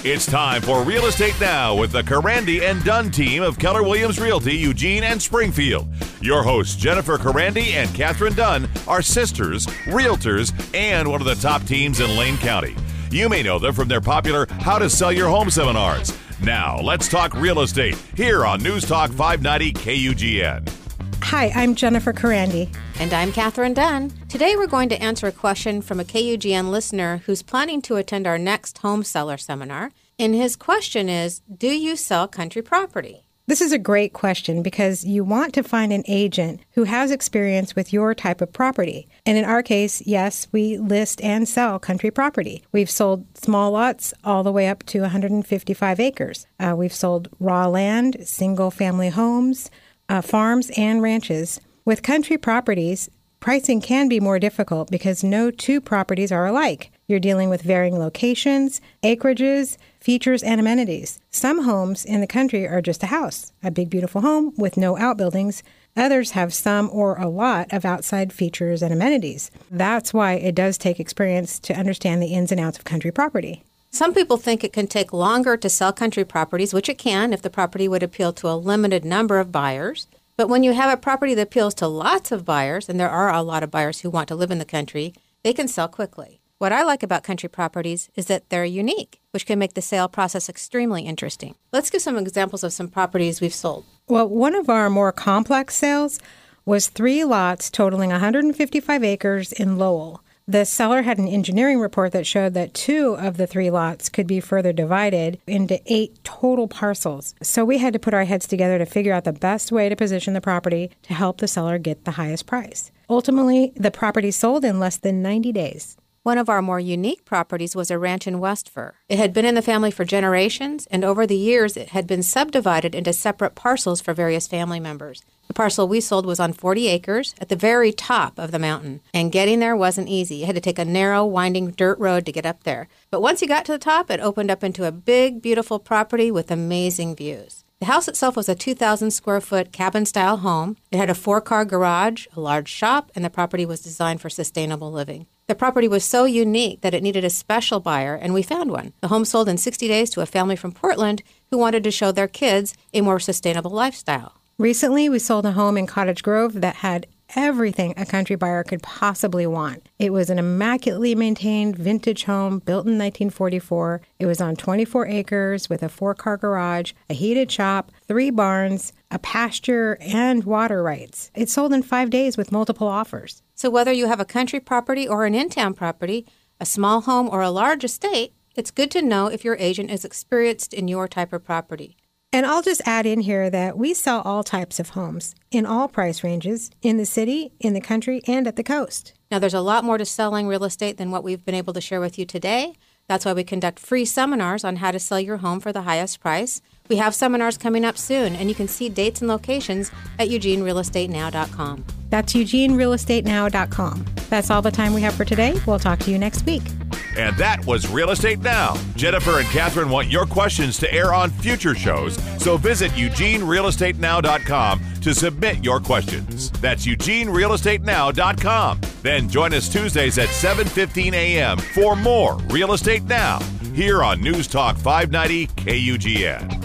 It's time for Real Estate Now with the Carandi and Dunn team of Keller Williams Realty, Eugene and Springfield. Your hosts, Jennifer Carandi and Catherine Dunn, are sisters, realtors, and one of the top teams in Lane County. You may know them from their popular How to Sell Your Home seminars. Now, let's talk real estate here on News Talk 590 KUGN. Hi, I'm Jennifer Carandi. And I'm Catherine Dunn. Today we're going to answer a question from a KUGN listener who's planning to attend our next home seller seminar. And his question is, do you sell country property? This is a great question because you want to find an agent who has experience with your type of property. And in our case, yes, we list and sell country property. We've sold small lots all the way up to 155 acres. We've sold raw land, single-family homes, farms, and ranches. With country properties, pricing can be more difficult because no two properties are alike. You're dealing with varying locations, acreages, features, and amenities. Some homes in the country are just a house, a big, beautiful home with no outbuildings. Others have some or a lot of outside features and amenities. That's why it does take experience to understand the ins and outs of country property. Some people think it can take longer to sell country properties, which it can if the property would appeal to a limited number of buyers. But when you have a property that appeals to lots of buyers, and there are a lot of buyers who want to live in the country, they can sell quickly. What I like about country properties is that they're unique, which can make the sale process extremely interesting. Let's give some examples of some properties we've sold. Well, one of our more complex sales was 3 lots totaling 155 acres in Lowell. The seller had an engineering report that showed that 2 of the 3 lots could be further divided into 8 total parcels. So we had to put our heads together to figure out the best way to position the property to help the seller get the highest price. Ultimately, the property sold in less than 90 days. One of our more unique properties was a ranch in Westford. It had been in the family for generations, and over the years it had been subdivided into separate parcels for various family members. The parcel we sold was on 40 acres at the very top of the mountain, and getting there wasn't easy. You had to take a narrow, winding dirt road to get up there. But once you got to the top, it opened up into a big, beautiful property with amazing views. The house itself was a 2,000-square-foot cabin-style home. It had a 4-car garage, a large shop, and the property was designed for sustainable living. The property was so unique that it needed a special buyer, and we found one. The home sold in 60 days to a family from Portland who wanted to show their kids a more sustainable lifestyle. Recently, we sold a home in Cottage Grove that had everything a country buyer could possibly want. It was an immaculately maintained vintage home built in 1944. It was on 24 acres with a 4-car garage, a heated shop, 3 barns, a pasture, and water rights. It sold in 5 days with multiple offers. So whether you have a country property or an in-town property, a small home or a large estate, it's good to know if your agent is experienced in your type of property. And I'll just add in here that we sell all types of homes in all price ranges, in the city, in the country, and at the coast. Now, there's a lot more to selling real estate than what we've been able to share with you today. That's why we conduct free seminars on how to sell your home for the highest price. We have seminars coming up soon, and you can see dates and locations at EugeneRealEstateNow.com. That's EugeneRealEstateNow.com. That's all the time we have for today. We'll talk to you next week. And that was Real Estate Now. Jennifer and Catherine want your questions to air on future shows, so visit EugeneRealEstateNow.com to submit your questions. That's EugeneRealEstateNow.com. Then join us Tuesdays at 7:15 a.m. for more Real Estate Now here on News Talk 590 KUGN.